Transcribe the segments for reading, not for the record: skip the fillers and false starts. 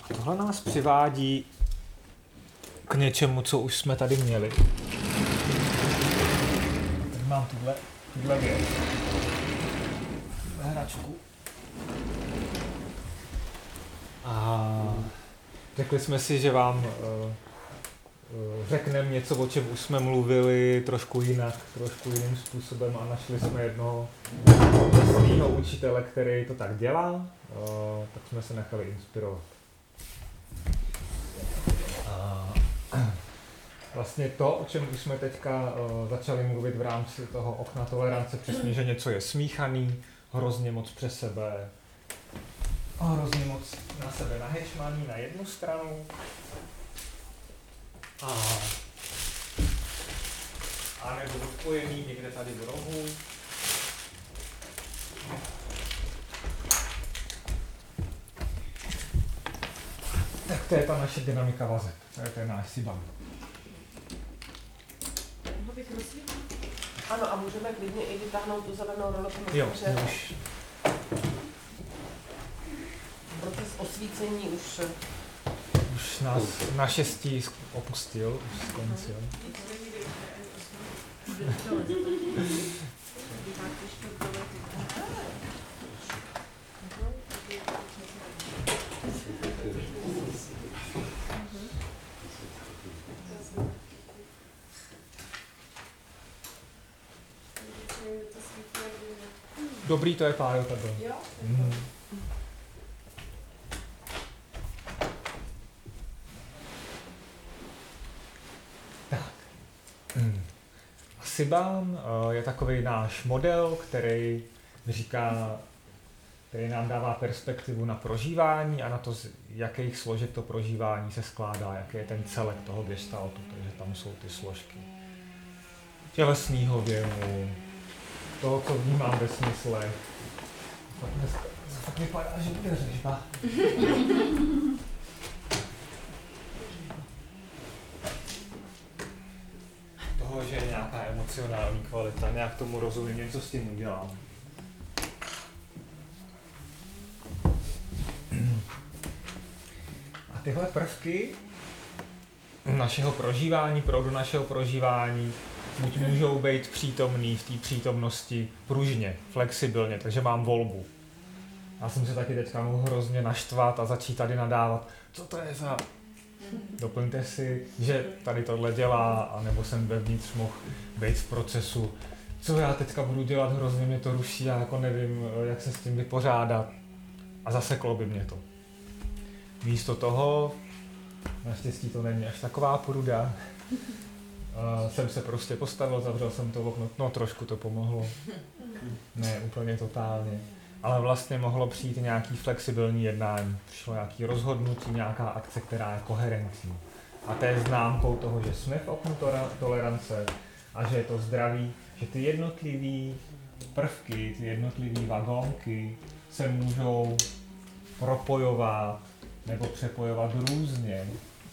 Tohle nás přivádí k něčemu, co už jsme tady měli. Tady mám tuhle věc. Hračku. A řekli jsme si, že vám řekneme něco, o čem už jsme mluvili trošku jinak, trošku jiným způsobem a našli jsme jednoho svého učitele, který to tak dělá, tak jsme se nechali inspirovat. Vlastně to, o čem už jsme teďka začali mluvit v rámci toho okna tolerance, přesně, že něco je smíchaný, hrozně moc přes sebe, hrozně moc na sebe nahečmaný na jednu stranu a nebo odpojený někde tady v rohu. Tak to je ta naše dynamika vazeb, to je náš Sibam. Ano, a můžeme klidně i vytáhnout tu zelenou rolopu. Jo, už. Proces osvícení už nás naštěstí opustil, už skončil. Dobrý to je, Pájo, tady. Jo? Tak. Sibam je takový náš model, který nám dává perspektivu na prožívání a na to, z jakých složek to prožívání se skládá, jaký je ten celek toho gestaltu, takže tam jsou ty složky tělesného věmu, toho, co vnímám ve smysle. Fakt vypadá, že bude řežba. Toho, že je nějaká emocionální kvalita, nějak tomu rozumím, něco s tím udělám. A tyhle prvky našeho prožívání, proudu našeho prožívání, buď můžou být přítomný v té přítomnosti pružně, flexibilně, takže mám volbu. Já jsem se taky teďka mohl hrozně naštvat a začít tady nadávat, co to je za... Doplňte si, že tady tohle dělá, anebo jsem vevnitř mohl být v procesu, co já teďka budu dělat, hrozně mě to ruší, já jako nevím, jak se s tím vypořádat. A zaseklo by mě to. Místo toho, naštěstí to není až taková pruda, jsem se prostě postavil, zavřel jsem to okno, no trošku to pomohlo, ne úplně totálně, ale vlastně mohlo přijít nějaký flexibilní jednání, přišlo nějaký rozhodnutí, nějaká akce, která je koherentní. A to je známkou toho, že jsme v oknu tolerance a že je to zdravý, že ty jednotlivý prvky, ty jednotlivý vagónky se můžou propojovat nebo přepojovat různě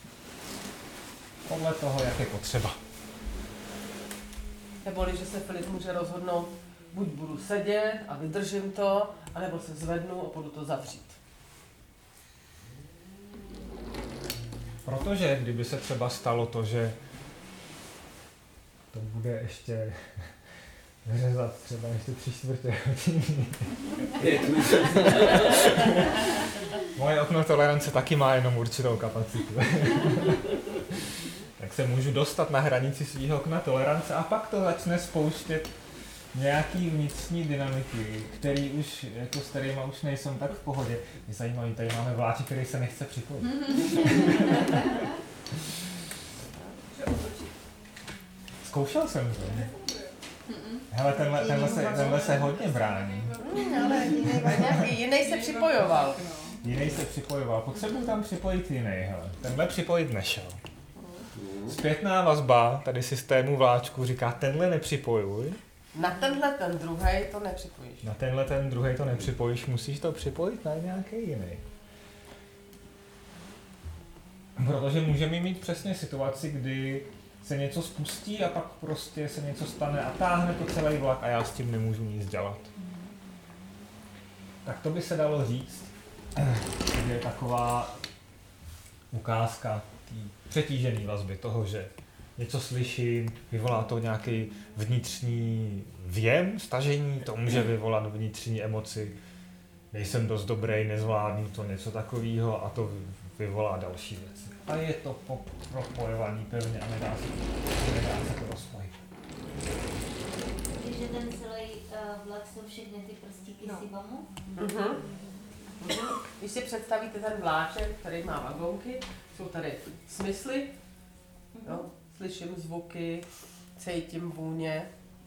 podle toho, jak je potřeba. Neboli, že se Filip může rozhodnout, buď budu sedět a vydržím to, anebo se zvednu a budu to zavřít. Protože kdyby se třeba stalo to, že to bude ještě řezat třeba ještě 3/4 hodiny. Moje okno tolerance taky má jenom určitou kapacitu. Tak se můžu dostat na hranici svého okna tolerance a pak to začne spouštět nějaký vnitřní dynamiky, který už, jako s kterýma už nejsem tak v pohodě. Je zajímavý, tady máme vláči, který se nechce připojit. Zkoušel jsem to. Hele, tenhle se hodně brání. Ale jiný se připojoval. Jiný se připojoval. Potřebuji tam připojit jiný, hele. Tenhle připojit nešel. Zpětná vazba tady systému vláčku říká, tenhle nepřipojuj. Na tenhle ten druhej to nepřipojíš. Na tenhle ten druhej to nepřipojíš, musíš to připojit na nějaký jiný. Protože můžeme mít přesně situaci, kdy se něco spustí a pak prostě se něco stane a táhne to celý vlak a já s tím nemůžu nic dělat. Tak to by se dalo říct, že je taková ukázka té přetížené vazby, toho, že něco slyším, vyvolá to nějaký vnitřní věm, stažení, to může vyvolat vnitřní emoci, nejsem dost dobrý, nezvládnu to, něco takového a to vyvolá další věci. A je to propojovaný pevně a nedá se to rozpojit. Takže ten celý vlak jsou všechny ty prstíky Sivamu? Když si představíte ten vláček, který má vagonky, jsou tady smysly, jo? Slyším zvuky, cítím vůně,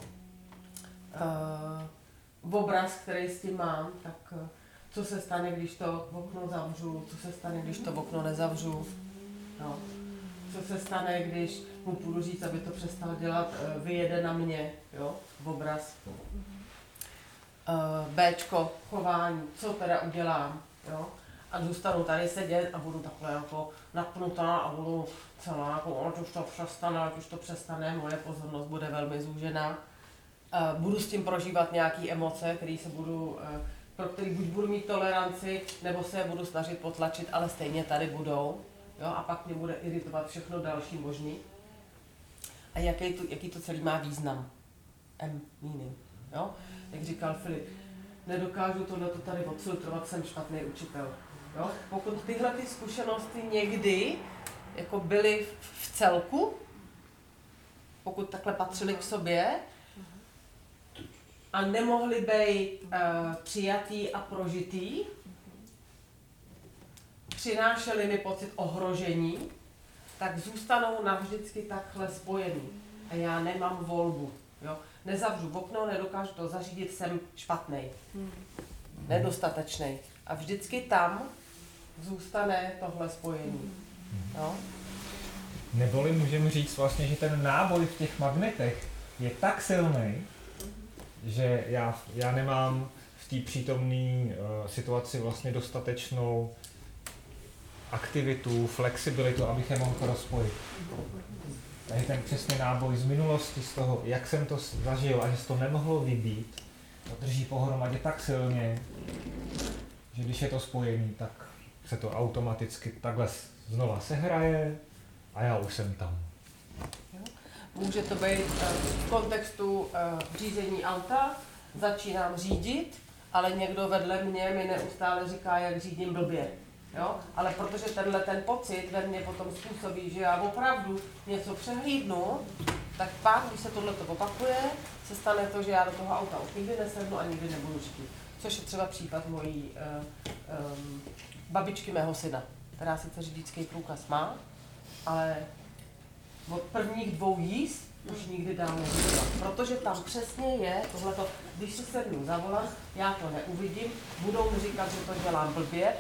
obraz, který s tím mám, tak co se stane, když to okno zavřu, co se stane, když to okno nezavřu, no. Co se stane, když mu půjdu říct, aby to přestal dělat, vyjede na mě, jo, obraz. Bčko, chování, co teda udělám, jo. A zůstanu tady sedět a budu takhle jako napnutá a budu celá jako, ať už to přestane, moje pozornost bude velmi zúžená. Budu s tím prožívat nějaké emoce, pro který buď budu mít toleranci, nebo se je budu snažit potlačit, ale stejně tady budou. Jo? A pak mě bude iritovat všechno další možný. A jaký to celý má význam? Meaning. Jo? Jak říkal Filip, nedokážu tohleto tady odfiltrovat, jsem špatný učitel. Jo? Pokud tyhle ty zkušenosti někdy jako byly v celku, pokud takhle patřily k sobě a nemohly být přijatý a prožitý, přinášely mi pocit ohrožení, tak zůstanou navždycky takhle spojený. A já nemám volbu. Jo? Nezavřu okno, nedokážu to zařídit, jsem špatnej, nedostatečnej. A vždycky tam zůstane tohle spojení. Jo? Neboli můžeme říct vlastně, že ten náboj v těch magnetech je tak silný, že já nemám v té přítomné situaci vlastně dostatečnou aktivitu, flexibilitu, abych je mohl rozpojit. Takže ten přesně náboj z minulosti, z toho, jak jsem to zažil a že se to nemohlo vybít, to drží pohromadě tak silně, že když je to spojený, tak se to automaticky takhle znova sehraje a já už jsem tam. Může to být v kontextu řízení auta, začínám řídit, ale někdo vedle mě mi neustále říká, jak řídím blbě. Jo? Ale protože ten pocit ve mně potom způsobí, že já opravdu něco přehlídnu, tak pak, když se tohleto opakuje, se stane to, že já do toho auta už nikdy nesednu a nikdy nebudu řídit. Což je třeba případ mojí babičky mého syna, která sice řidičský průkaz má, ale od prvních 2 jízd už nikdy dál neřídila. Protože tam přesně je tohleto, když si sednu za volant, já to neuvidím, budou mi říkat, že to dělám blbě,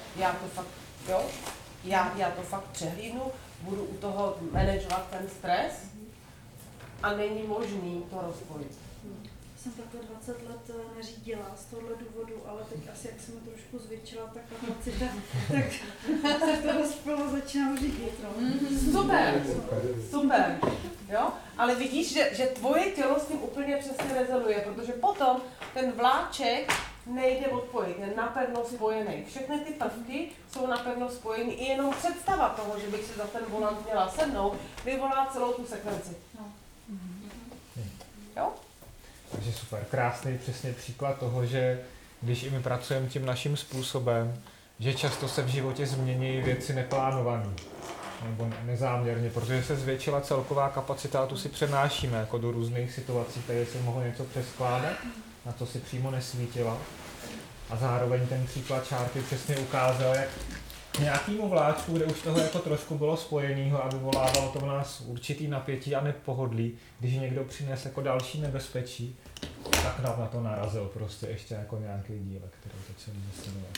já to fakt přehlídnu, budu u toho manažovat ten stres a není možný to rozpojit. Jsem takhle 20 let neřídila z tohohle důvodu, ale teď asi jak jsem trošku zvětšila ta kapacita, tak se to rozpilo, začínám řídit. No. Super. Jo? Ale vidíš, že tvoje tělo s tím úplně přesně rezonuje, protože potom ten vláček nejde odpojit, je napevno spojený. Všechny ty prvky jsou napevno spojený. I jenom představa toho, že bych si za ten volant měla sednout, vyvolá celou tu sekvenci. No. Jo? Takže super, krásný přesně příklad toho, že když i my pracujeme tím naším způsobem, že často se v životě změní věci neplánované nebo nezáměrně, protože se zvětšila celková kapacita a tu si přenášíme jako do různých situací, tady se mohlo něco přeskládat, na to si přímo nesvítila. A zároveň ten příklad čárky přesně ukázal, jak k nějakému vláčku, kde už toho jako trošku bylo spojenýho a vyvolávalo to v nás určitý napětí a nepohodlí, když někdo přines jako další nebezpečí, tak nám na to narazil prostě ještě jako nějaký dílek, který to celý zasledovat.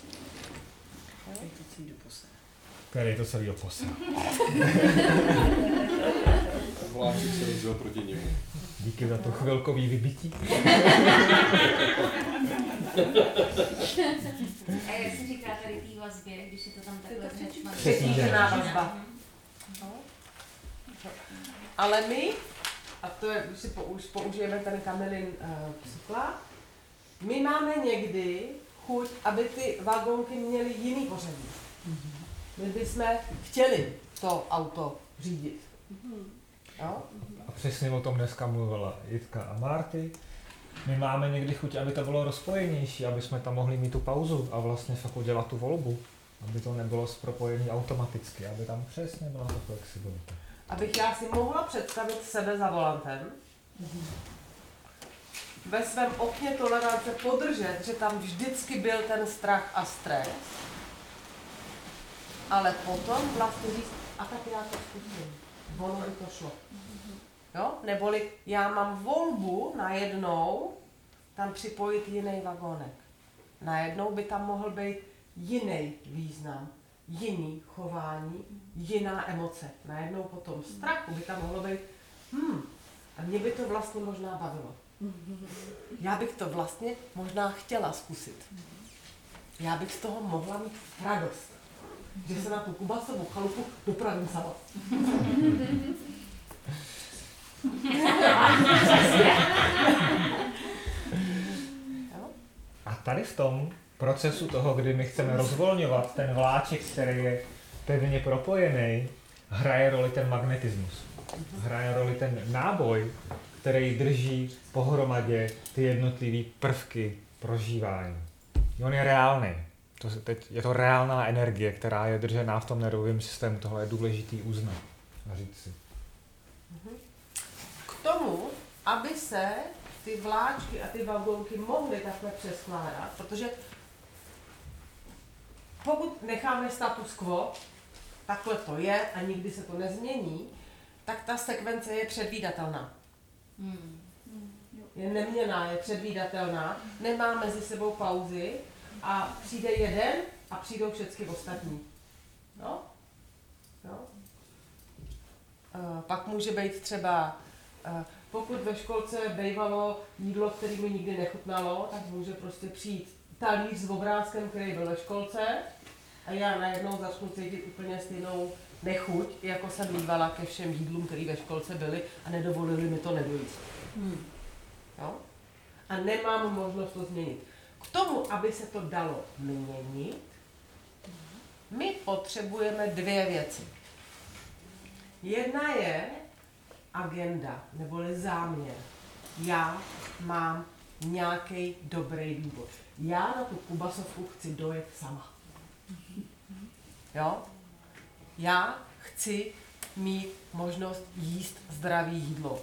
Který to celý oposel. Vláček se rozděl proti němu. Díky za to chvilkový vybití. A jak se říká tady té vazbě, když je to tam takhle zhečmané? Přetížená vazba. Ale my, a to je, když si už použijeme ten Kamilin příklad, my máme někdy chuť, aby ty vagonky měly jiný pořadí. my bychom chtěli to auto řídit. Jo? A přesně o tom dneska mluvila Jitka a Marty. My máme někdy chuť, aby to bylo rozpojenější, aby jsme tam mohli mít tu pauzu a vlastně fakt udělat tu volbu. Aby to nebylo propojení automaticky, aby tam přesně byla ta flexibilita. Abych já si mohla představit sebe za volantem, ve svém okně tolerance podržet, že tam vždycky byl ten strach a stres, ale potom vlastně říct, a tak já to zkusím. Ono by to šlo. Jo? Neboli já mám volbu najednou tam připojit jiný vagónek. Najednou by tam mohl být jiný význam, jiný chování, jiná emoce. Najednou po tom strachu by tam mohlo být, a mě by to vlastně možná bavilo. Já bych to vlastně možná chtěla zkusit. Já bych z toho mohla mít radost, že se na tu Kubasovou chalupu dopravím sama. A tady v tom procesu toho, kdy my chceme rozvolňovat ten vláček, který je pevně propojený, hraje roli ten magnetismus. Hraje roli ten náboj, který drží pohromadě ty jednotlivé prvky prožívání. On je reálný. Je to reálná energie, která je držená v tom nervovém systému. Tohle je důležitý uznat a říct si. K tomu, aby se ty vláčky a ty vagónky mohly takhle přeskládat, protože pokud necháme status quo, takhle to je a nikdy se to nezmění, tak ta sekvence je předvídatelná. Je neměnná, je předvídatelná, nemá mezi sebou pauzy a přijde jeden a přijdou všechny ostatní. No? No? Pak může být třeba, pokud ve školce bývalo jídlo, které mi nikdy nechutnalo, tak může prostě přijít talíř s obrázkem, který byl ve školce a já najednou začnu cítit úplně stejnou nechuť, jako jsem mývala ke všem jídlům, které ve školce byly a nedovolili mi to nedojíst. Jo? A nemám možnost to změnit. K tomu, aby se to dalo měnit, my potřebujeme dvě věci. Jedna je agenda, neboli záměr. Já mám nějaký dobrý důvod. Já na tu Kubasovku chci dojet sama. Jo? Já chci mít možnost jíst zdravé jídlo.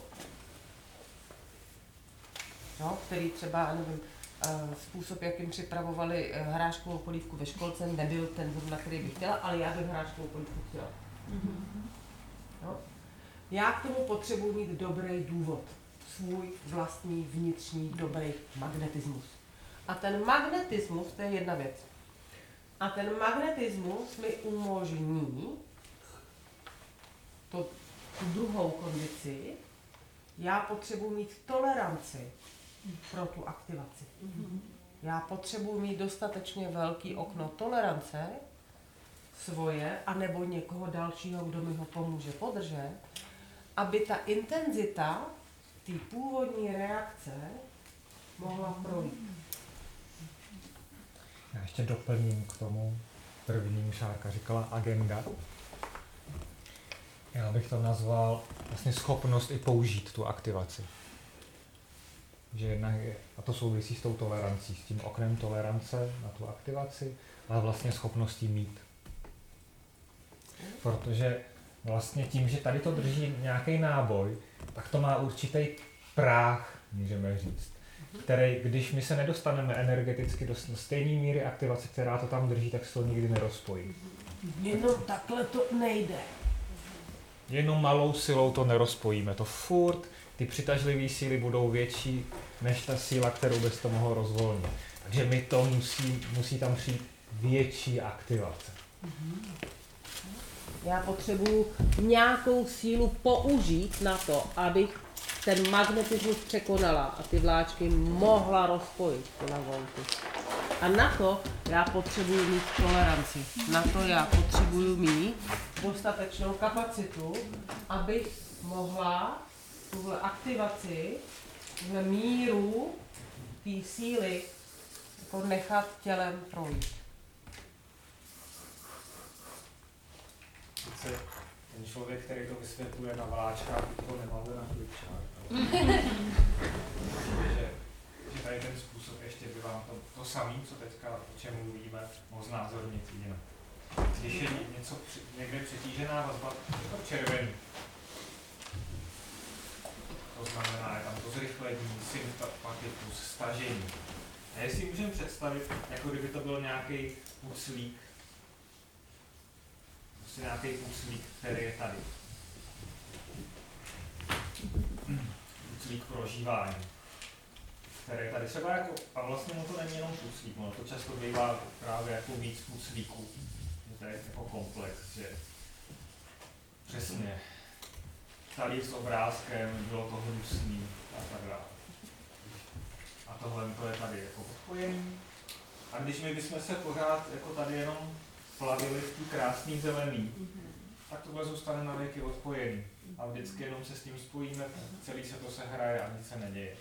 Jo? Který třeba, nevím, způsob, jakým připravovali hráškovou polívku ve školce, nebyl ten, na který bych chtěla, ale já bych hráškovou polívku chtěla. Jo? Já k tomu potřebuji mít dobrý důvod. Svůj vlastní vnitřní dobrý magnetismus. A ten magnetismus, to je jedna věc. A ten magnetismus mi umožní tu druhou kondici. Já potřebuji mít toleranci pro tu aktivaci. Já potřebuji mít dostatečně velký okno tolerance svoje, anebo někoho dalšího, kdo mi ho pomůže podržet, aby ta intenzita té původní reakce mohla projít. Já ještě doplním k tomu prvnímu. Šárka říkala agenda. Já bych to nazval vlastně schopnost i použít tu aktivaci. Že jednak je, a to souvisí s tou tolerancí, s tím oknem tolerance na tu aktivaci, ale vlastně schopností mít. Protože vlastně tím, že tady to drží nějaký náboj, tak to má určitý práh, můžeme říct, který, když my se nedostaneme energeticky do stejné míry aktivace, která to tam drží, tak se to nikdy nerozpojí. Jenom takhle to nejde. Jenom malou silou to nerozpojíme. To furt, ty přitažlivé síly budou větší než ta síla, kterou bys to mohl rozvolnit. Takže my to musí tam přijít větší aktivace. Já potřebuju nějakou sílu použít na to, abych ten magnetismus překonala a ty vláčky mohla rozpojit ty vagónky. A na to já potřebuju mít toleranci. Na to já potřebuju mít dostatečnou kapacitu, abych mohla tuhle aktivaci, tuhle míru té síly jako nechat tělem projít. zase ten člověk, který to vysvětluje na vláčkách, to nemáte na klipčák. že tady ten způsob ještě by vám to samé, co teďka, o čem mluvíme, mohl znázornit jinak. Když je něco někde přetížená vazba, je to červený. To znamená, je tam to zrychlení, sympatikus, stažení. A jestli můžeme představit, jako kdyby to byl nějaký puclík, prostě nějaký puclík, který je tady. Puclík prožívání, který je tady třeba jako, a vlastně to není jenom puclík, ono to často bývá právě jako víc puclíků. To je jako komplex, že přesně tady s obrázkem, bylo to hnusný a tak dále. A tohle to je tady jako odpojený. A když my bychom se pořád jako tady jenom plavili v tý krásný zelený, tak tohle zůstane na věky odpojený. A vždycky jenom se s tím spojíme, celý se to sehraje a nic se neděje.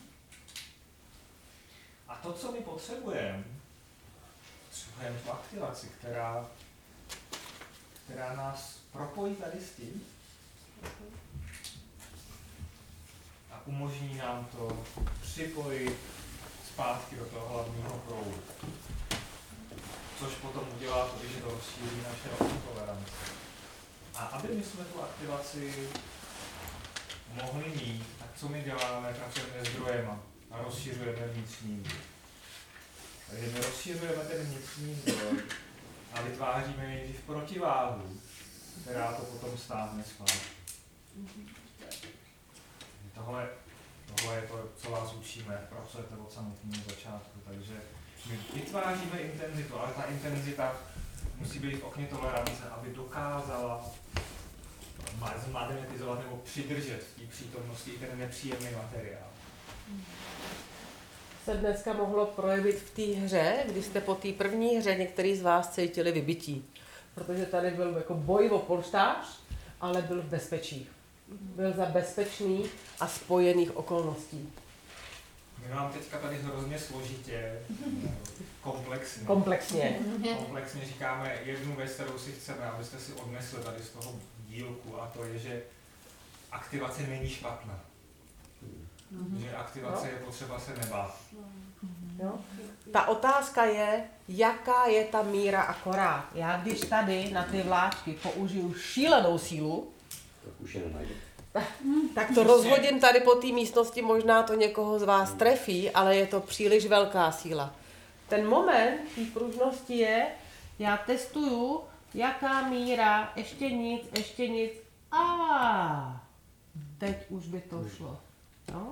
A to, co my potřebujeme tu aktivaci, která nás propojí tady s tím a umožní nám to připojit zpátky do toho hlavního proudu. Což potom udělá to, že to rozšíří naše tolerance. A aby my jsme tu aktivaci mohli mít, tak co my děláme? Pracujeme s zdrojema a rozšiřujeme vnitřní. Takže my rozšiřujeme ten vnitřní zdroj a vytváříme nejdřív protiváhu, která to potom stáhne zpátky. Tohle je to, co vás učíme, pracujete od samotného začátku, takže my vytváříme intenzitu, ale ta intenzita musí být v okně tolerance, aby dokázala zmagnetizovat nebo přidržet v té přítomnosti ten nepříjemný materiál. Se dneska mohlo projevit v té hře, kdy jste po té první hře některý z vás cítili vybití. Protože tady byl jako boj o polštář, ale byl v bezpečí. Byl za bezpečných a spojených okolností. My vám teďka tady hrozně složitě, komplexně. Komplexně říkáme jednu věc, kterou si chceme, abyste si odnesli tady z toho dílku, a to je, že aktivace není špatná. Že aktivace je potřeba se nebát. Jo? Ta otázka je, jaká je ta míra akorát. Já když tady na ty vláčky použiju šílenou sílu, Tak už je nenajde. tak to rozhodím tady po té místnosti, možná to někoho z vás trefí, ale je to příliš velká síla. Ten moment té pružnosti je, já testuju, jaká míra, ještě nic, a teď už by to šlo. No?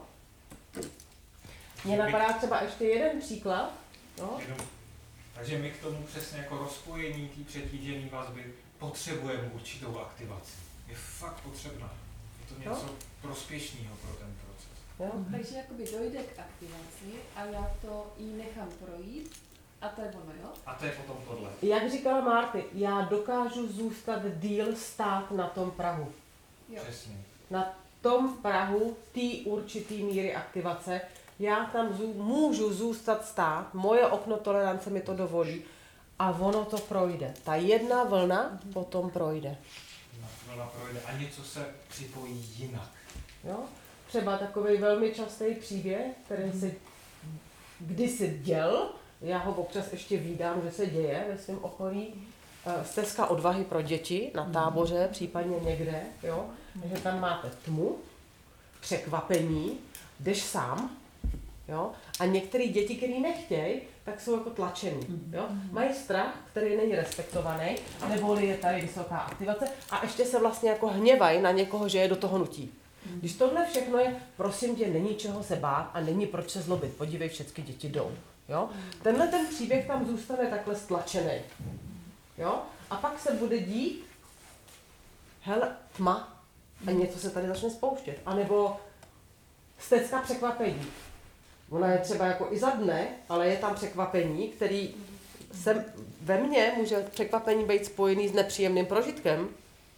Mně napadá třeba ještě jeden příklad. No? Takže my k tomu přesně jako rozpojení té přetížené vazby potřebujeme určitou aktivaci. Je fakt potřebná. Je to něco prospěšného pro ten proces. Jo? Takže jakoby dojde k aktivaci a já to jí nechám projít a to je ono, jo? A to je potom tohle. Jak říkala Marty, já dokážu zůstat díl stát na tom prahu. Jo. Přesně. Na tom prahu té určitý míry aktivace, já tam můžu zůstat stát, moje okno tolerance mi to dovolí a ono to projde. Ta jedna vlna potom projde. Vlna projde a něco se připojí jinak. Jo? Třeba takový velmi častý příběh, který se kdysi děl, já ho občas ještě vídám, že se děje ve svém okolí, stezka odvahy pro děti na táboře, případně někde, jo? Takže tam máte tmu, překvapení, jdeš sám, jo? A některé děti, které nechtějí, tak jsou jako tlačený. Jo? Mají strach, který není respektovaný, nebo je tady vysoká aktivace a ještě se vlastně jako hněvají na někoho, že je do toho nutí. Když tohle všechno je, prosím tě, není čeho se bát a není proč se zlobit. Podívej, všechny děti jdou. Jo? Tenhle ten příběh tam zůstane takhle stlačený. Jo? A pak se bude dít, hele, tma a něco se tady začne spouštět. A nebo stecka překvapení. Ona je třeba jako i za dne, ale je tam překvapení, který se ve mně může překvapení být spojený s nepříjemným prožitkem,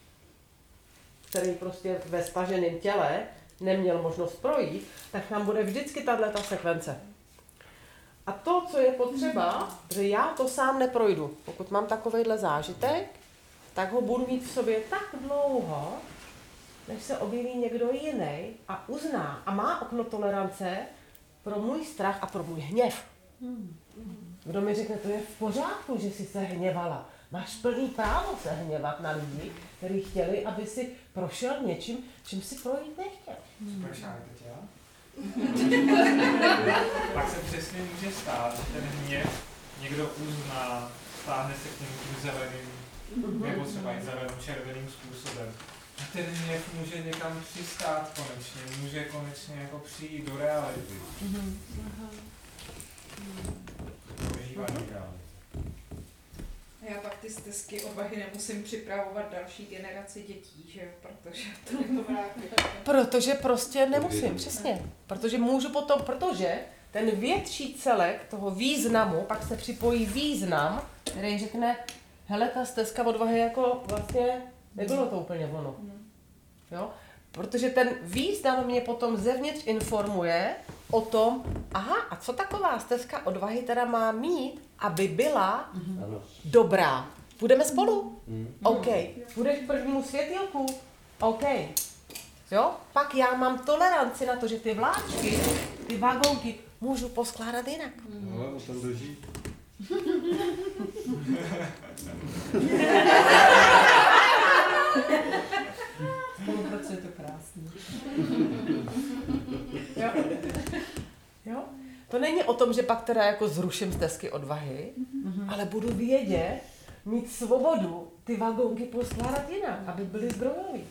který prostě ve staženém těle neměl možnost projít, tak tam bude vždycky tato sekvence. A to, co je potřeba, že já to sám neprojdu. Pokud mám takovejhle zážitek, tak ho budu mít v sobě tak dlouho, než se objeví někdo jiný a uzná a má okno tolerance pro můj strach a pro můj hněv. Kdo mi řekne, to je v pořádku, že jsi se hněvala. Máš plný právo se hněvat na lidi, kteří chtěli, aby si prošel něčím, čím si projít nechtěl. Super, teď já? Pak se přesně může stát, že ten hněv někdo uzná, stáhne se k němu tím zeleným, nebo třeba i zeleno-červeným způsobem. A ten hněv může někam přistát konečně, může konečně jako přijít do reality. Prožívání reality. Já pak ty stezky odvahy nemusím připravovat další generaci dětí, že jo, protože to nebude. Protože prostě nemusím, přesně. Protože můžu potom, protože ten větší celek toho významu, pak se připojí význam, který řekne, hele, ta stezka odvahy jako vlastně nebylo to úplně ono. Jo? Protože ten význam mě potom zevnitř informuje o tom, aha, a co taková stezka odvahy teda má mít, aby byla dobrá. Budeme spolu? OK. Půjdeš k prvnímu světýlku? OK. Jo? Pak já mám toleranci na to, že ty vláčky, ty vagónky můžu poskládat jinak. Ale on tam drží. Spolupráce je to krásný. Jo? Jo? To není o tom, že pak teda jako zruším stezky odvahy, ale budu vědět, mít svobodu ty vagónky poskládat jinak, aby byly zdrojový.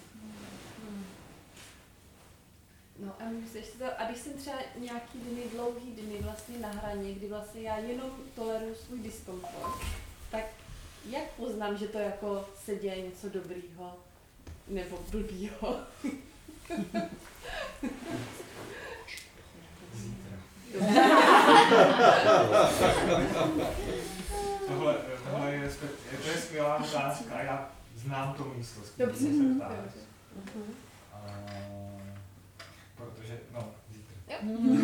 No a myslíš si to, a když jsem třeba nějaký dny, dlouhý dny vlastně na hraně, kdy vlastně já jenom toleruju svůj diskomfort, tak jak poznám, že to jako se děje něco dobrýho nebo blbýho? Tohle je skvělá otázka, já znám to místo, s kterým se ptáš. Protože, no, zítra.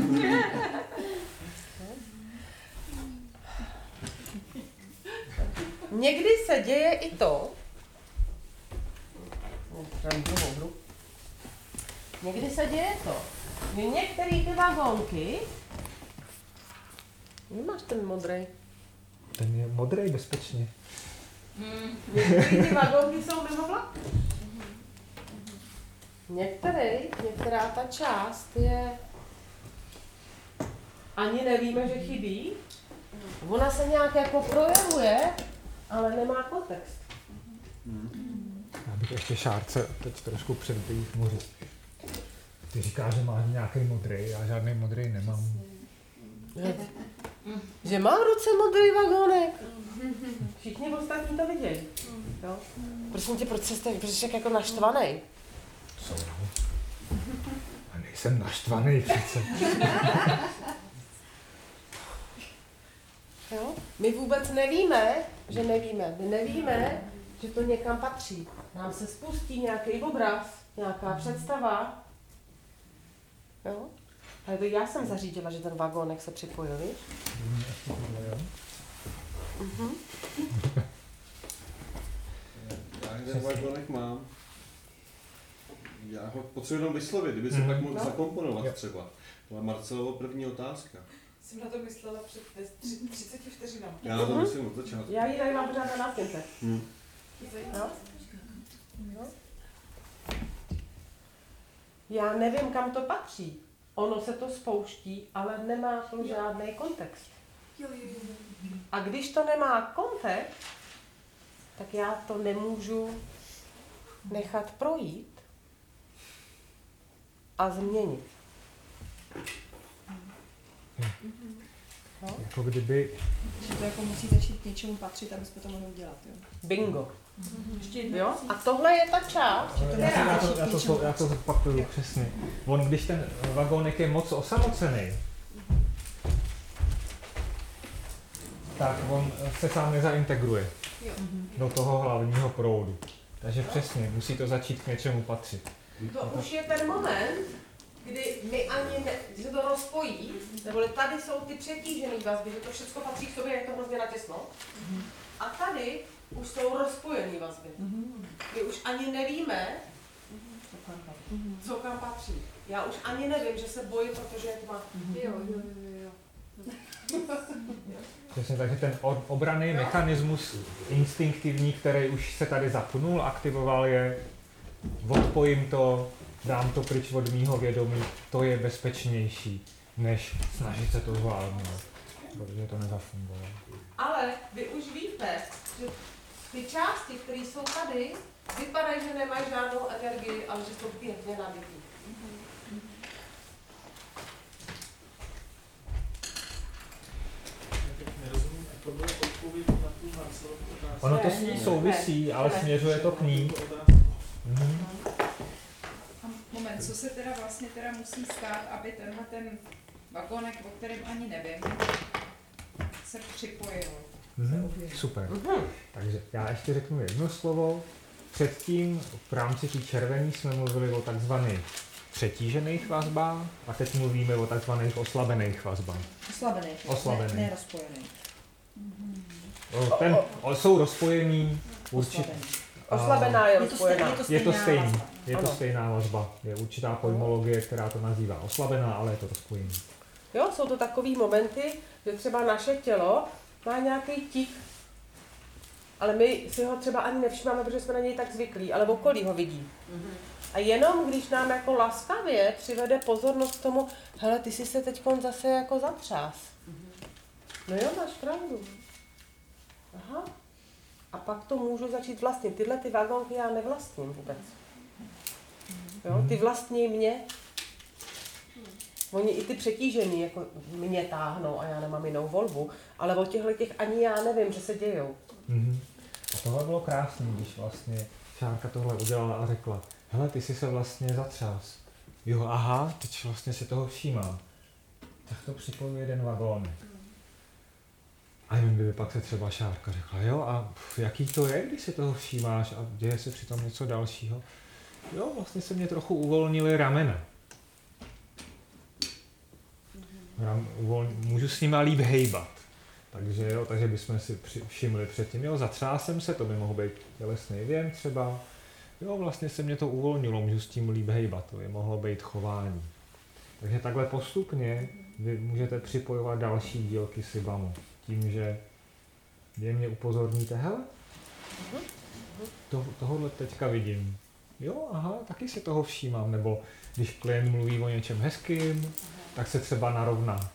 Někdy se děje i to, někdy se děje to, že některé ty vagónky, nemáš ten modrý, Ten je modrý bezpečně. některé ty vagónky jsou mimo vlak. Některá ta část je, ani nevíme, že chybí, ona se nějak jako projevuje, ale nemá kontext. Já bych ještě Šárce teď trošku předběh mohl říct. Ty říkáš, že máš nějaký modrý, já žádný modrý nemám. Že má v ruce modrý vagónek. Všichni ostatní to vidějí. Jo? Prosím tě, proč jsi jako naštvaný? Co? A nejsem naštvaný přece. Jo? My vůbec nevíme, že nevíme. My nevíme, že to někam patří. Nám se spustí nějaký obraz, nějaká představa. Jo? Ale to já jsem zařídila, že ten vagónek se připojil, víš? Já ten vagónek mám. Já ho potřebuji jenom vyslovit, kdyby se tak mohl zakomponovat třeba. To je Marcelovo první otázka. Jsem na to myslela před 30 vteřinami. Já na to myslím od začátku. Já ji tady mám pořád na nástěnce. Jo? Jo? Já nevím, kam to patří. Ono se to spouští, ale nemá to žádný kontext. A když to nemá kontext, tak já to nemůžu nechat projít a změnit. No? Jako kdyby... Že to jako musí začít něčemu patřit, aby jsme to mohli udělat, jo? Bingo. Jo? A tohle je ta část, Já to zopakuju přesně. On, když ten vagónek je moc osamocený, tak on se sám nezaintegruje do toho hlavního proudu. Takže přesně, musí to začít k něčemu patřit. to už je ten moment, kdy my ani že to rozpojí, nebo tady jsou ty přetížené vazby, že to všechno patří k sobě, je to hrozně natěsno. A tady už jsou rozpojený vazby. My už ani nevíme, co kam patří. Já už ani nevím, že se bojím, protože je tma. Jo. Přesně, takže ten obranný mechanismus instinktivní, který už se tady zapnul, aktivoval je, odpojím to, dám to pryč od mýho vědomí, to je bezpečnější, než snažit se to zvládnout, protože to nezafungovalo. Ale vy už víte, že ty části, které jsou tady, vypadají, že nemají žádnou energii, ale že jsou pěkně nabitý. Nerozumím, to bylo odpověď na tu Marcelovu otázku. Ono to s ní souvisí, ale směřuje to k ní. Moment, co se teda vlastně teda musí stát, aby tenhle ten vagonek, o kterém ani nevím, se připojil? Super. Takže já ještě řeknu jedno slovo. Předtím v rámci té červený jsme mluvili o takzvaných přetížených vazbách a teď mluvíme o takzvaných oslabených vazbách. Oslabených. Ne rozpojených. Jsou rozpojený určitě. Oslabená je rozpojená. Je to stejný. Je to stejná vazba. Je určitá pojmologie, která to nazývá oslabená, ale je to rozpojený. Jo, jsou to takový momenty, že třeba naše tělo má nějaký tik, ale my si ho třeba ani nevšímáme, protože jsme na něj tak zvyklí, ale okolí ho vidí. A jenom když nám jako laskavě přivede pozornost k tomu, hele, ty jsi se teďkon zase jako zatřás. No jo, máš pravdu. Aha. A pak to můžu začít vlastnit. Tyhle ty vagonky já nevlastním vůbec. Jo, ty vlastní mě. Oni i ty přetížený jako mě táhnou a já nemám jinou volbu, ale o těch ani já nevím, že se dějou. A tohle bylo krásné, když vlastně Šárka tohle udělala a řekla, hele, ty jsi se vlastně zatřás. Jo, aha, teď vlastně si toho všímá. Tak to připojuje jeden vagónek. A jen kdyby pak se třeba Šárka řekla, jo, a jaký to je, když si toho všímáš a děje se přitom něco dalšího? Jo, vlastně se mě trochu uvolnily ramena. Můžu s nima líp hejbat. Takže bychom si všimli předtím, jo, zatřásem se, to by mohl být tělesný věm třeba. Jo, vlastně se mě to uvolnilo, můžu s tím líp hejbat, to by mohlo být chování. Takže takhle postupně vy můžete připojovat další dílky Sibamu. Tím, že jemně upozorníte, hele, tohohle teďka vidím. Jo, aha, taky se toho všímám. Nebo když klient mluví o něčem hezkým, tak se třeba narovná.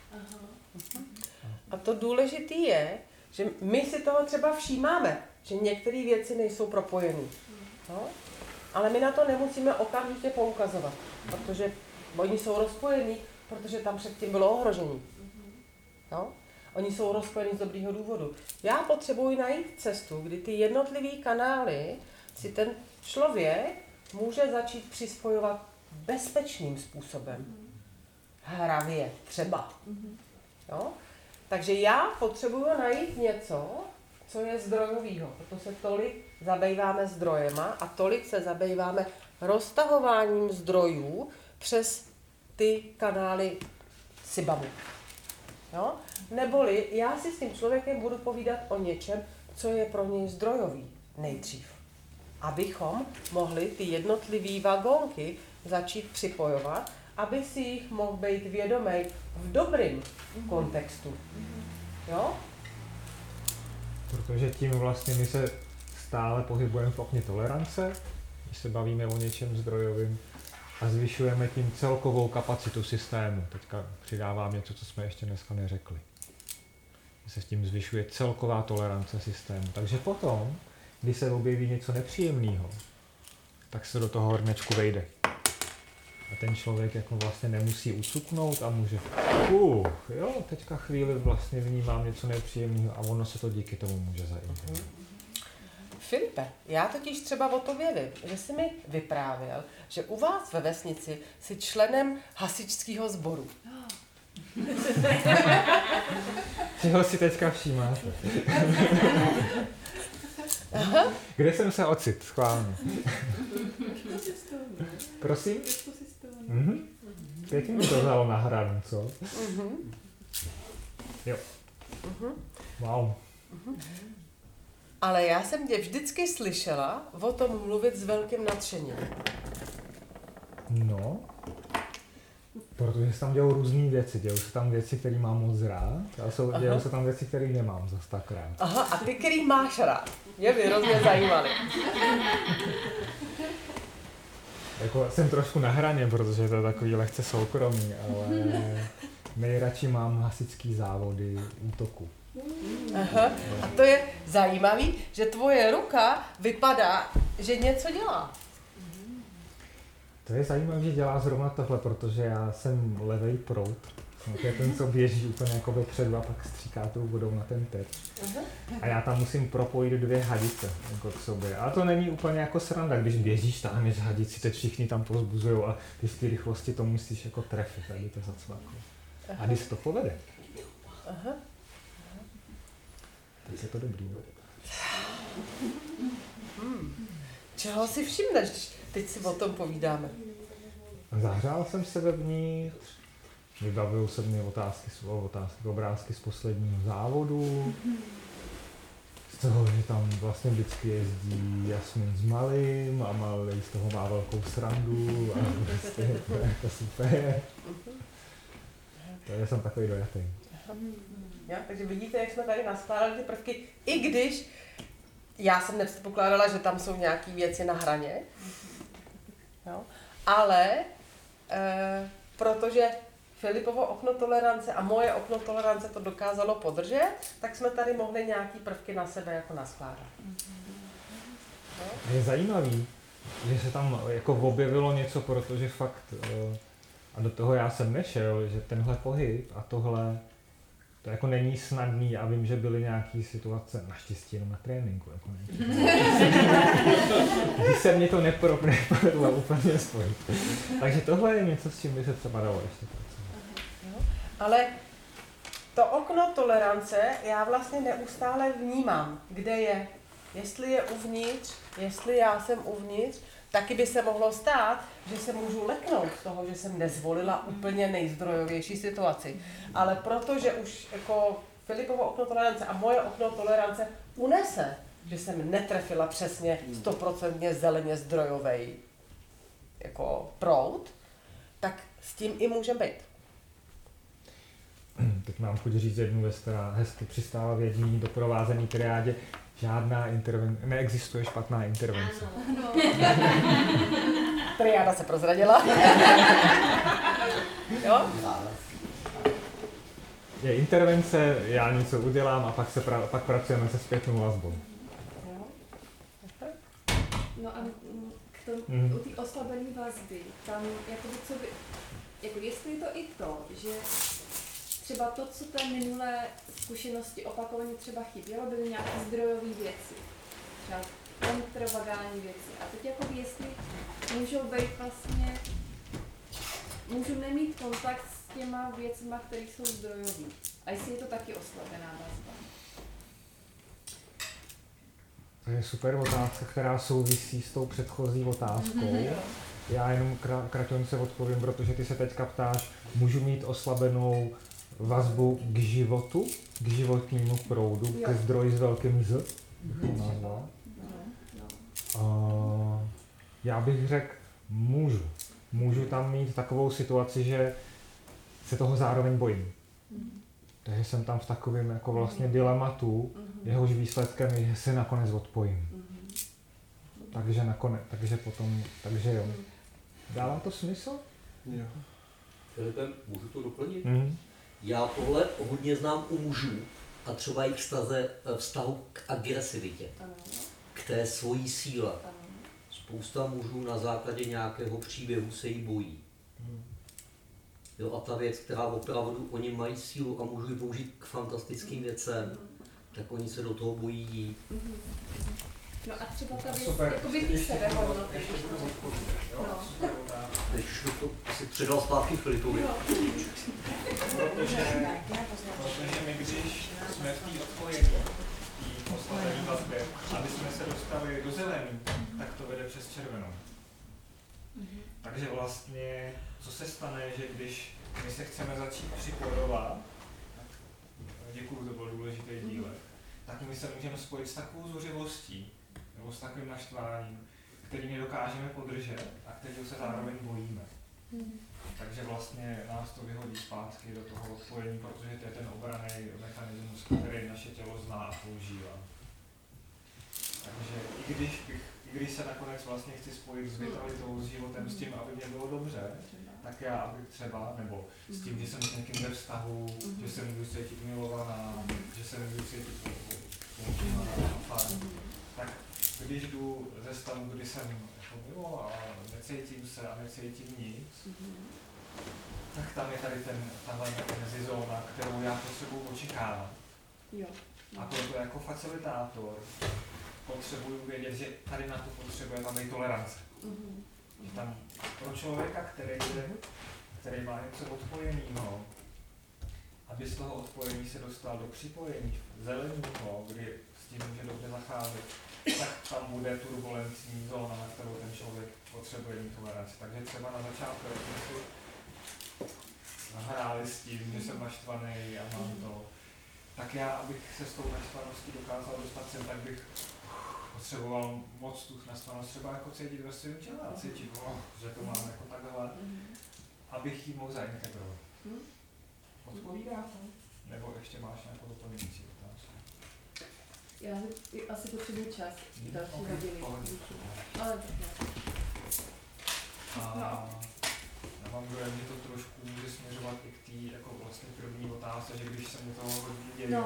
A to důležité je, že my si toho třeba všímáme, že některé věci nejsou propojené. No? Ale my na to nemusíme okamžitě poukazovat, protože oni jsou rozpojení, protože tam předtím bylo ohrožení. No? Oni jsou rozpojení z dobrýho důvodu. Já potřebuji najít cestu, kdy ty jednotlivý kanály si ten člověk může začít přispojovat bezpečným způsobem. Hravě třeba. Jo? Takže já potřebuji najít něco, co je zdrojovýho, proto se tolik zabýváme zdrojema a tolik se zabýváme roztahováním zdrojů přes ty kanály Sibamu. Jo? Neboli já si s tím člověkem budu povídat o něčem, co je pro něj zdrojový nejdřív. Abychom mohli ty jednotlivé vagónky začít připojovat, aby si jich mohl být vědomý v dobrém kontextu. Jo? Protože tím vlastně my se stále pohybujeme v okně tolerance, když se bavíme o něčem zdrojovým a zvyšujeme tím celkovou kapacitu systému. Teďka přidávám něco, co jsme ještě dneska neřekli. Se s tím zvyšuje celková tolerance systému. Takže potom, když se objeví něco nepříjemného, tak se do toho hornečku vejde. A ten člověk jako vlastně nemusí ucuknout a může, jo, teďka chvíli vlastně vnímám něco nepříjemného a ono se to díky tomu může zajímat. Filipe, já totiž třeba o tobě vím, že jsi mi vyprávěl, že u vás ve vesnici jsi členem hasičského sboru. Čeho si teďka všímáte? Kde jsem se ocit, schválně? Prosím? Pěkně mi to vzalo na hranu, co? Jo. Wow. ale já jsem tě vždycky slyšela o tom mluvit s velkým nadšením. No, protože se tam dělou různý věci. Dělou se tam věci, které mám moc rád, a dělou se tam věci, které nemám zas tak rád. Aha, a ty, který máš rád, mě by hrozně zajímaly. Jako jsem trošku na hraně, protože to je takový lehce soukromý, ale nejradši mám hasičský závody útoku. Aha, a to je zajímavý, že tvoje ruka vypadá, že něco dělá. To je zajímavé, že dělá zrovna tohle, protože já jsem levej proud. To je ten, co běží úplně jako vepředu a pak stříká tou vodou na ten terč. A já tam musím propojit 2 hadice jako k sobě. A to není úplně jako sranda, když běžíš, táhneš hadici, teď všichni tam pozbuzují a ty z té rychlosti to musíš jako trefit, aby to zacvaklo. A když se to povede, tak je to dobrý. Čeho si všimneš, když teď si o tom povídáme? Zahřál jsem se vevnitř, vybavují se mě obrázky z posledního závodu, z toho, že tam vlastně vždycky jezdí Jasmin s Malým a Malý z toho má velkou srandu a vlastně je to jako super. Takže jsem takový dojatý. Ja, takže vidíte, jak jsme tady naskládali ty prvky, i když já jsem nepředpokládala, že tam jsou nějaké věci na hraně, jo? Ale protože Filipovo okno tolerance a moje okno tolerance to dokázalo podržet, tak jsme tady mohli nějaký prvky na sebe jako naskládat. Je zajímavý, že se tam jako objevilo něco, protože fakt, a do toho já jsem nešel, že tenhle pohyb a tohle, to jako není snadný a vím, že byly nějaké situace, naštěstí jenom na tréninku, jako když se mě to nepovedlo úplně spojit. Takže tohle je něco, s čím by se třeba dalo ještě pracovat. Ale to okno tolerance já vlastně neustále vnímám, kde je. Jestli je uvnitř, jestli já jsem uvnitř, taky by se mohlo stát, že se můžu leknout z toho, že jsem nezvolila úplně nejzdrojovější situaci. Ale protože už jako Filipovo okno tolerance a moje okno tolerance unese, že jsem netrefila přesně 100% zeleně zdrojovej jako proud, tak s tím i můžeme být. Teď mám chuť říct jednu věc, která hezky přistává v jedné doprovázené triádě. Žádná intervence, neexistuje špatná intervence. Ano. Triáda se prozradila. Jo? Je intervence, já něco udělám a pak pracujeme se zpětnou vazbou. No a u té oslabené vazby, tam jakoby co by, jako jestli je to i to, že třeba to, co té minulé zkušenosti opakovaně třeba chybělo, byly nějaké zdrojové věci. Třeba kontravagální věci. A teď jako jestli můžou být vlastně, můžu nemít kontakt s těma věcma, které jsou zdrojové. A jestli je to taky oslabená vazba. To je super otázka, která souvisí s tou předchozí otázkou. Já jenom kratonce odpovím, protože ty se teďka ptáš, můžu mít oslabenou vazbu k životu, k životnímu proudu, ke zdroji s velkým Z, bych to nazval. Já bych řekl, můžu. Můžu tam mít takovou situaci, že se toho zároveň bojím. Takže jsem tam v takovém jako vlastně dilematu, jehož výsledkem je, že se nakonec odpojím. Takže jo. Dává to smysl? Jo. Filipe, můžu to doplnit? Já tohle hodně znám u mužů a třeba jejich vztahu k agresivitě, k té svojí síle. Spousta mužů na základě nějakého příběhu se jí bojí. Jo, a ta věc, která opravdu oni mají sílu a můžou ji použít k fantastickým věcem, tak oni se do toho bojí jít. No a třeba ta věc, jakoby ty sebehodnoty. Teď už to si předal zpátky Filipovi. Protože my, když jsme v té odpojení, v té oslabené vazbě, aby jsme se dostali do zelený, tak to vede přes červenou. Takže vlastně, co se stane, že když my se chceme začít připojovat, děkuju, to byl důležitý dílek, tak my se můžeme spojit s takovou zuřivostí, nebo s takovým naštváním, který nedokážeme podržet a kterého se zároveň bojíme. Takže vlastně nás to vyhodí zpátky do toho odpojení, protože to je ten obranný mechanismus, který naše tělo zná a používá. Takže i když se nakonec vlastně chci spojit s vitalitou, s životem, s tím, aby mě bylo dobře, tak já, abych třeba, nebo s tím, že jsem s někým ve vztahu, že se můžu cítit milovaná, že se můžu cítit používaná a fajn, tak když jdu ze stavu, kdy jsem jako mimo a necítím se a necítím nic, tak tam je tady tahle mezizóna, kterou já potřebuji očekávat. A proto jako facilitátor potřebuju vědět, že tady na to potřebuje tam i tolerance. Že tam pro člověka, který má něco odpojeného, aby z toho odpojení se dostal do připojení zeleného, kdy s tím může dobře zacházet, tak tam bude turbulentní zóna, na kterou ten člověk potřebuje mít toleranci. Takže třeba na začátku, jak jsme si nahráli s tím, že jsem naštvaný a mám to, tak já, abych se s tou naštvaností dokázal dostat sem, tak bych potřeboval moc tu naštvanost třeba jako cítit ve svém těle a cítit, že to mám jako takhle, abych ji mohl zaintegrovat. Odpovídá to? Nebo ještě máš nějakou doplňující otázku? Já asi potřebuji čas další hodiny. Ale tak ne. Já mám dojem, že to trošku může směřovat i k té jako vlastně první otázce, že když se mu toho hodně děje,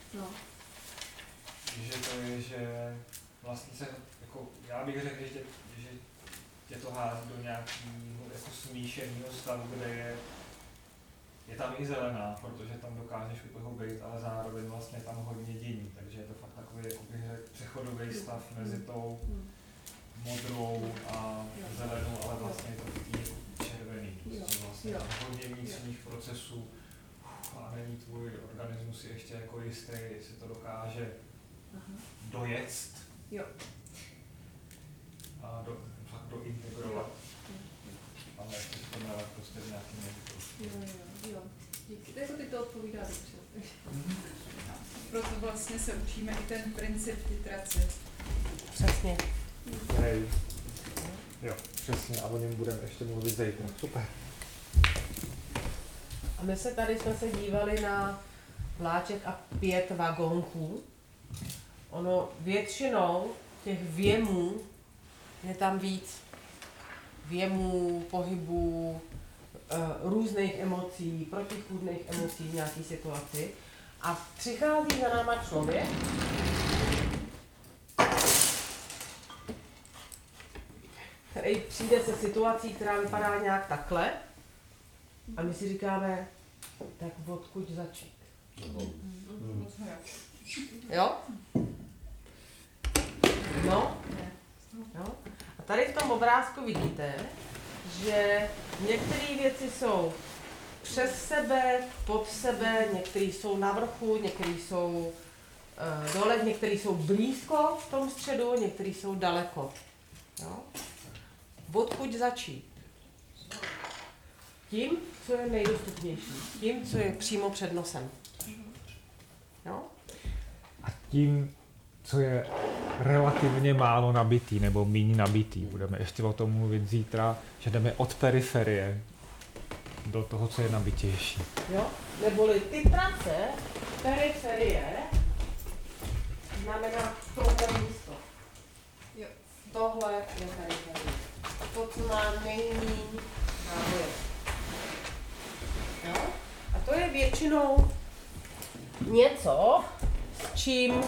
že to je, že vlastně se, jako, já bych řekl, že tě to hází do nějakého jako smíšeného stavu, kde je tam i zelená, protože tam dokážeš u toho být, ale zároveň vlastně tam hodně dění, takže je to fakt takový jako bych řekl přechodový stav mezi tou modrou a zelenou, ale vlastně to je červený. Vlastně hodně vnitřních procesů a není tvůj organismus ještě jako jistý, jestli to dokáže dojet a dointegrovat. Ale ještě to měla prostě nějaký meditaci. Jo. Díky. Jako ty to odpovídá dobře. Proto vlastně se učíme i ten princip titrace. Přesně. Hej. Jo, přesně, a o něm budeme ještě mluvit zítra. Super. A my jsme se dívali na vláček a 5 vagónků. Ono většinou těch věmů je tam víc. Věmů, pohybů, různých emocí, protichůdných emocí v nějaké situaci. A přichází za náma člověk, který přijde se situací, která vypadá nějak takhle. A my si říkáme, tak odkud začít? Jo? No. A tady v tom obrázku vidíte, že některé věci jsou přes sebe, pod sebe, některé jsou na vrchu, některé jsou dole, některé jsou blízko v tom středu, některé jsou daleko. Jo? Odkud začít? Tím, co je nejdostupnější, tím, co je přímo před nosem. Jo? A tím, co je relativně málo nabitý nebo méně nabitý. Budeme ještě o tom mluvit zítra, že jdeme od periferie do toho, co je nabitější. Jo? Neboli titrace, periferie, znamená tohle místo. Jo. Tohle je periferie. To, co má nejméně náboje. Jo? A to je většinou něco, s čím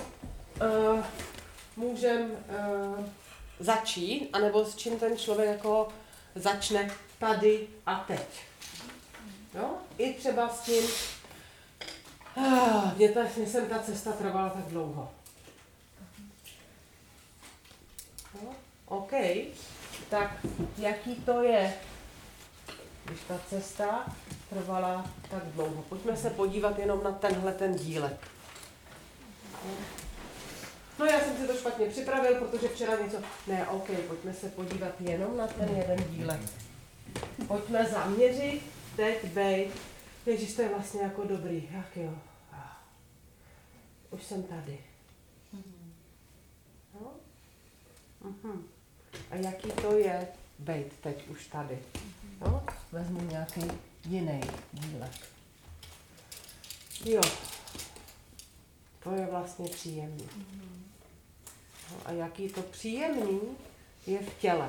můžeme začít, anebo s čím ten člověk jako začne tady a teď. Jo? I třeba s tím, mě sem ta cesta trvala tak dlouho. Jo? OK, tak jaký to je, když ta cesta trvala tak dlouho? Pojďme se podívat jenom na tenhle ten dílek. No já jsem si to špatně připravil, protože včera něco... Ne, OK, pojďme se podívat jenom na ten jeden dílek. Pojďme zaměřit, teď bejt. Ježiš, to je vlastně jako dobrý. Jak jo. Už jsem tady. A jaký to je bejt teď už tady? No, vezmu nějaký jiný dílek. Jo, to je vlastně příjemný. No, a jaký to příjemný je v těle.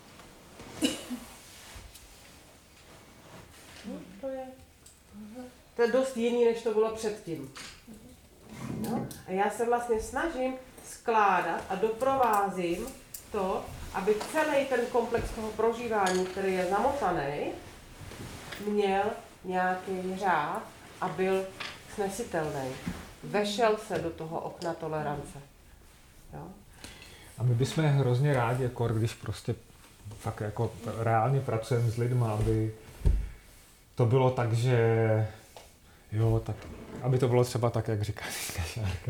To je dost jiný, než to bylo předtím. No? A já se vlastně snažím skládat a doprovázím to, aby celý ten komplex toho prožívání, který je zamotaný, měl nějaký řád a byl snesitelný. Vešel se do toho okna tolerance. Jo? A my bychom hrozně rádi, jako když prostě tak jako reálně pracujeme s lidmi, aby to bylo tak, že jo, tak aby to bylo třeba tak, jak říká Šárka.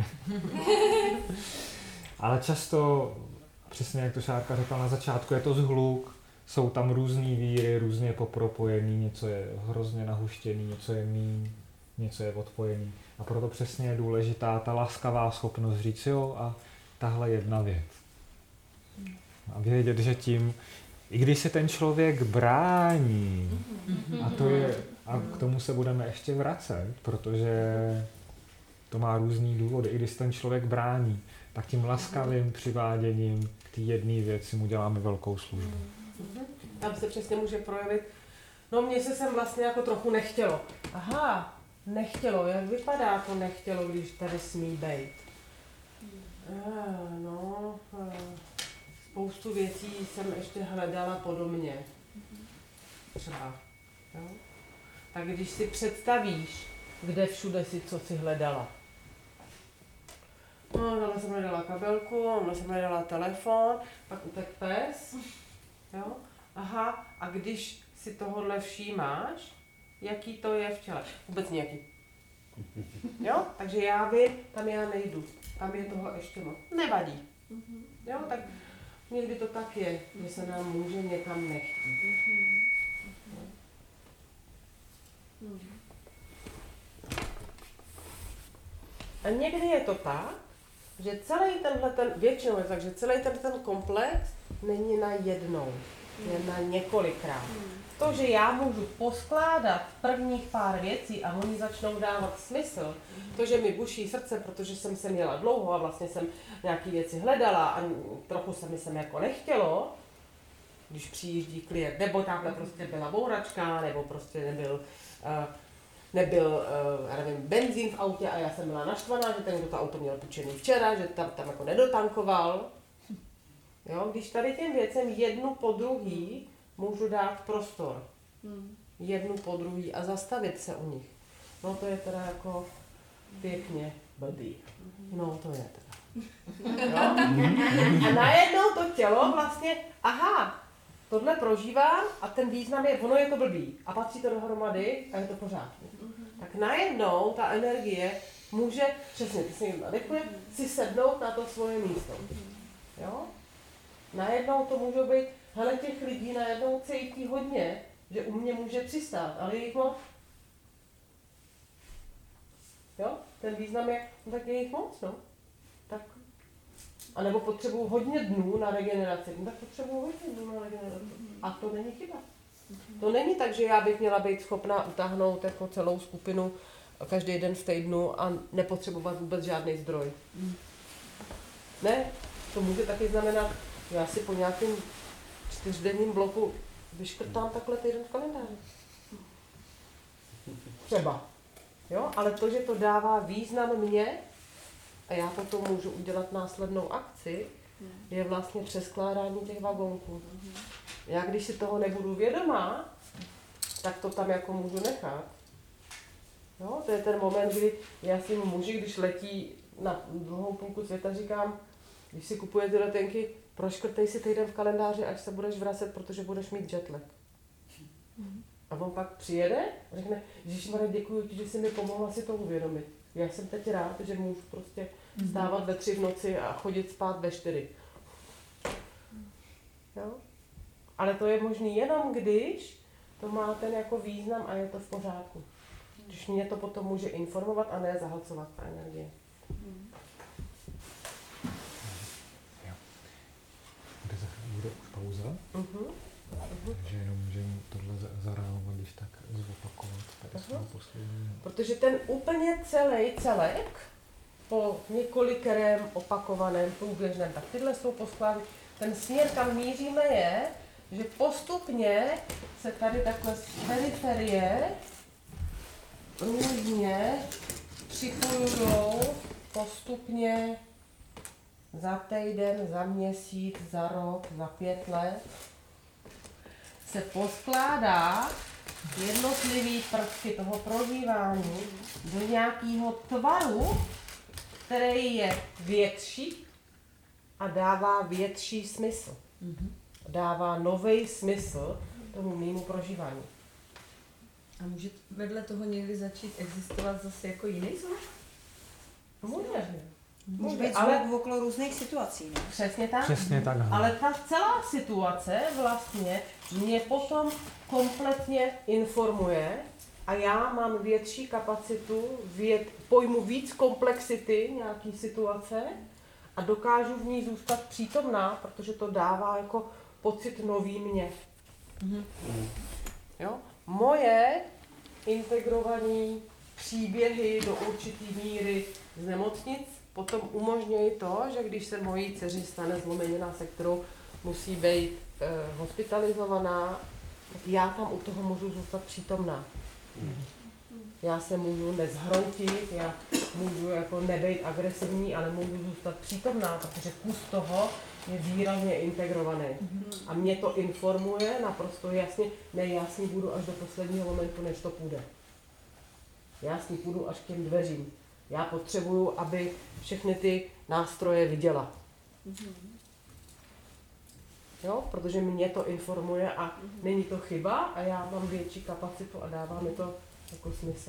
Ale často, přesně jak to Šárka řekla na začátku, je to zhluk, jsou tam různý víry, různě popropojený, něco je hrozně nahuštěný, něco je míň, něco je odpojený. A proto přesně je důležitá ta laskavá schopnost říct jo a tahle jedna věc. A vědět, že tím, i když se ten člověk brání, a k tomu se budeme ještě vracet, protože to má různý důvody, i když se ten člověk brání, tak tím laskavým přiváděním k té jedné věci mu děláme velkou službu. Tam se přesně může projevit, no mně se sem vlastně jako trochu nechtělo. Aha, nechtělo, jak vypadá to nechtělo, když tady smí bejt? Spoustu věcí jsem ještě hledala podobně. Třeba. Jo? Tak když si představíš, kde všude si co si hledala. No, tam jsem hledala kabelku, tam jsem hledala telefon, pak utek pes. Jo? Aha, a když si tohohle všímáš, jaký to je v těle? Vůbec nějaký. Jo? Takže já vím, tam já nejdu. Tam je toho ještě moc. Nevadí. Jo? Tak někdy to tak je, že se nám může někam nechtít. A někdy je to tak, že celý většinou je tak, že celý ten komplex není na jednou, je na několikrát. To, že já můžu poskládat prvních pár věcí a oni začnou dávat smysl, to, že mi buší srdce, protože jsem se měla dlouho a vlastně jsem nějaké věci hledala a trochu se mi sem jako nechtělo, když přijíždí klient, nebo tamhle prostě byla bouračka, nebo prostě nebyl já nevím, benzín v autě a já jsem byla naštvaná, že ten, kdo to auto měl půjčený včera, že tam jako nedotankoval. Jo, když tady těm věcem jednu po druhý můžu dát prostor. Jednu po druhý a zastavit se u nich. No to je teda jako pěkně blbý. No to je teda. Jo? A najednou to tělo vlastně, aha, tohle prožívám a ten význam je, ono je to blbý a patří to dohromady a je to pořád. Tak najednou ta energie může, přesně, ty si nadechuje, si sednout na to svoje místo. Jo? Najednou to může být, hele, těch lidí najednou cítí hodně, že u mě může přistát, ale je jich moc. Jo? Ten význam je, no tak je jich moc, no. Tak. A nebo potřebuju hodně dnů na regeneraci, no tak potřebuju hodně dnů na regeneraci. A to není chyba. To není tak, že já bych měla být schopná utáhnout jako celou skupinu každý den v týdnu a nepotřebovat vůbec žádný zdroj. Ne, to může taky znamenat, že já si po nějakém 4denním bloku vyškrtám takhle týden v kalendáři. Třeba. Jo? Ale to, že to dává význam mně a já potom můžu udělat následnou akci, je vlastně přeskládání těch vagónků. Já když si toho nebudu vědomá, tak to tam jako můžu nechat. Jo? To je ten moment, kdy já si muži, když letí na druhou půlku světa, říkám, když si kupujete letenky, proškrtej si týden v kalendáři, až se budeš vracet, protože budeš mít jetlag. A on pak přijede a řekne, Ježišmarja, děkuji ti, že jsi mi pomohla si to uvědomit. Já jsem teď rád, že můžu prostě stávat ve 3 v noci a chodit spát ve 4. Jo? Ale to je možné jenom, když to má ten jako význam a je to v pořádku. Když mě to potom může informovat a ne zahlcovat ta energie. Protože ten úplně celý celek po několikerém opakovaném průběžném, tak tyhle jsou posklady. Ten směr, kam míříme, je, že postupně se tady takhle z periferie různě připojujou postupně za týden, za měsíc, za rok, za 5 let. Se poskládá jednotlivý prvky toho prožívání do nějakého tvaru, který je větší a dává větší smysl. Dává nový smysl tomu mému prožívání. A může vedle toho někdy začít existovat zase jako jiný zvuk? Může být ale zvuk okolo různých situací, ne? Přesně tak. Přesně tak. Ale ta celá situace vlastně mě potom kompletně informuje a já mám větší kapacitu, pojmu víc komplexity nějaký situace a dokážu v ní zůstat přítomná, protože to dává jako pocit nový mě. Jo? Moje integrované příběhy do určitý míry z nemocnic potom umožňují to, že když se mojí dceři stane zlomenina, se kterou musí být hospitalizovaná, tak já tam u toho můžu zůstat přítomná. Já se můžu nezhroutit, já můžu jako nebejt agresivní, ale můžu zůstat přítomná, protože kus toho je výrazně integrovaný. A mě to informuje naprosto jasně, ne, já s ní budu až do posledního momentu, než to půjde. Já s ní půjdu až k těm dveřím. Já potřebuju, aby všechny ty nástroje viděla. Jo? Protože mě to informuje a není to chyba a já mám větší kapacitu a dává mi to jako smysl.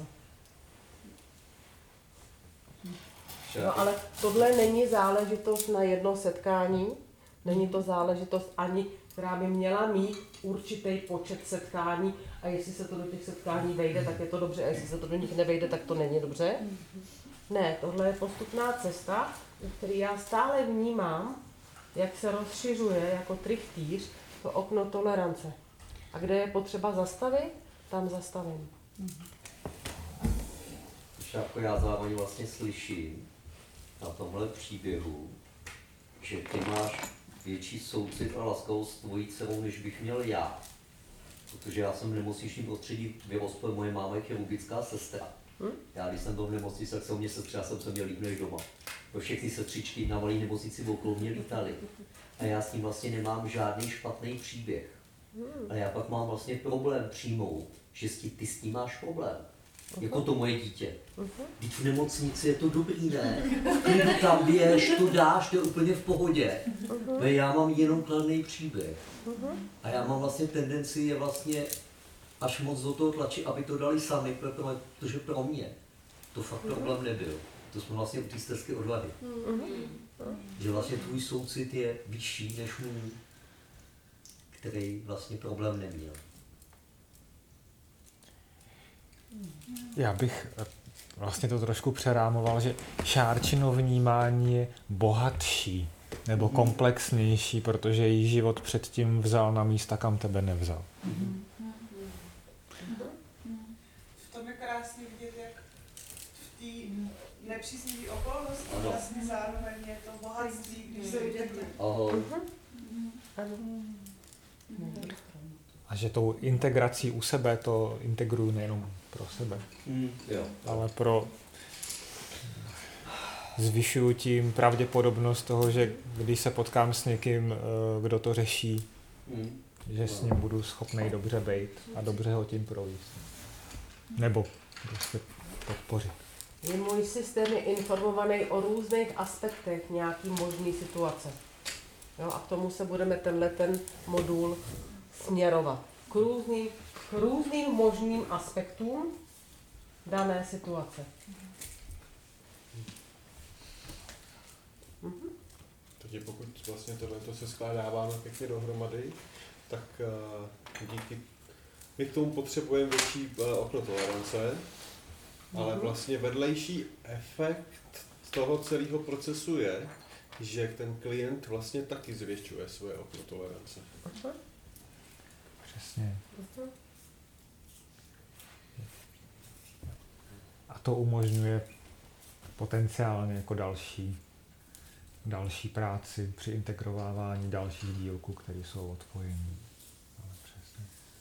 No, ale tohle není záležitost na jedno setkání, není to záležitost ani, která by měla mít určitý počet setkání a jestli se to do těch setkání vejde, tak je to dobře a jestli se to do nich nevejde, tak to není dobře. Ne, tohle je postupná cesta, u které já stále vnímám, jak se rozšiřuje jako trichtýř to okno tolerance. A kde je potřeba zastavit, tam zastavím. Šápko, já zároveň vlastně slyším na tomhle příběhu, že ty máš větší soucit a laskavost s tvojí dcerou, než bych měl já. Protože já jsem v nemocničním prostředí vyrostl, moje máma je chirurgická sestra. Já když jsem byl v nemocnici, tak se o mě sestře, já jsem se měl líp než doma. Pro všechny sestřičky na malé nemocnici okolo mě lítaly. A já s tím vlastně nemám žádný špatný příběh. Ale já pak mám vlastně problém přijmout, že ty s tím máš problém. Jako to moje dítě. Vždyť v nemocnici je to dobrý, ne? Klidu tam běž, to dáš, to je úplně v pohodě. Ale já mám jenom kladný příběh. A já mám vlastně tendenci je vlastně až moc do toho tlačit, aby to dali sami, protože pro mě to fakt problém nebyl. To jsme vlastně u té stezky odvady. Že vlastně tvůj soucit je vyšší než můj, který vlastně problém neměl. Já bych vlastně to trošku přerámoval, že Šárčino vnímání je bohatší nebo komplexnější, protože její život předtím vzal na místa, kam tebe nevzal. V tom je krásně vidět, jak v té nepříznivé okolnosti vlastně zároveň je to bohatství, když se vidět. A že tou integrací u sebe to integruju nejenom pro sebe, ale zvyšuju tím pravděpodobnost toho, že když se potkám s někým, kdo to řeší, že s ním budu schopnej dobře bejt a dobře ho tím projít. Nebo prostě podpořit. Můj systém je informovaný o různých aspektech nějaký možný situace. Jo, a k tomu se budeme ten modul směrovat. K různým možným aspektům dané situace. Takže pokud vlastně tohleto se skládáváme pěkně dohromady, tak my k tomu potřebujeme větší okno tolerance, ale vlastně vedlejší efekt z toho celého procesu je, že ten klient vlastně taky zvětšuje svoje okno tolerance. Přesně. A to umožňuje potenciálně jako další práci při integrovávání dalších dílků, které jsou odpojení. Ale přesně.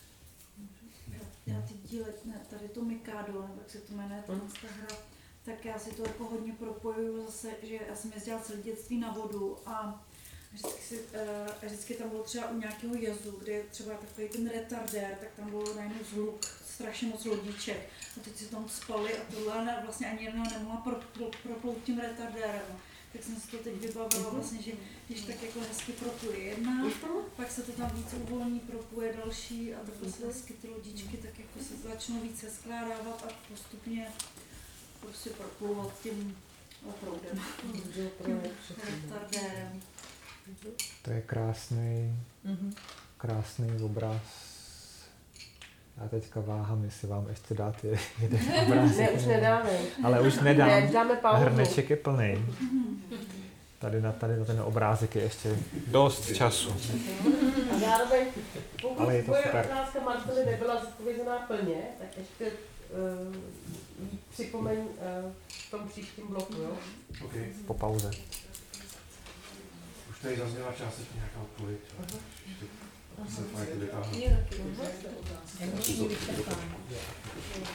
Já ty díly, ne, tady to Mikado, nebo jak se to jmenuje, ta hra, tak já si to jako hodně propojuju zase, že já jsem jezdila celé dětství na vodu a vždycky tam bylo třeba u nějakého jezu, kde třeba takový ten retardér, tak tam bylo najednou zhluk, strašně moc lodiček. A teď si tam spali a tohle vlastně ani jedna nemohla proplout tím retardérem. Tak jsem si to teď vybavila vlastně, že když tak jako hezky propuje jedna, pak se to tam víc uvolní, propuje další a takhle se hezky ty lodičky tak jako se začnou více skládávat a postupně prostě proplouvat tím proudem, retardérem. To je krásný obraz. Já teďka váhám, jestli vám ještě dát jeden obraz. Ne, už nedáme. Ale už nedám. Ne, dáme pauzu. Hrneček je plný. Tady na ten obrázek je ještě dost času. A zároveň, pokud ale je to tvoje super. otázka, Marceli, nebyla zodpovězená plně, tak ještě připomeň v tom příštím bloku, jo? Okay. Po pauze. Už tady zazněla částečně nějaká odpověď. Se fajn vytáhnout. Emoční vyčerpání.